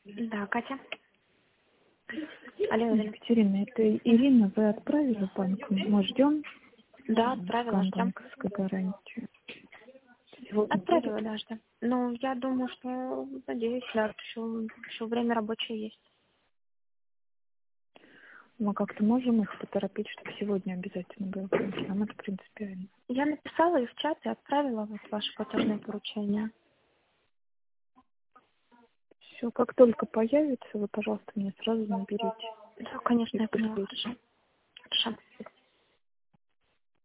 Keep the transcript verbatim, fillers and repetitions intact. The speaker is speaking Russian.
Да, Катя. Алло, Ирина. Екатерина, это Ирина, вы отправили в банк? Мы ждем. Да, отправила, ждем. Банковской гарантии. Сегодня Отправила, будет? да, ждем. Ну, я думаю, что, надеюсь, да, еще, еще время рабочее есть. Мы как-то можем их поторопить, чтобы сегодня обязательно было прийти. Нам это принципиально. Я написала и в чат, и отправила вот ваше платежное поручение. Все, как только появится, вы, пожалуйста, мне сразу наберите. Да, конечно, И я поняла, пришлите. хорошо.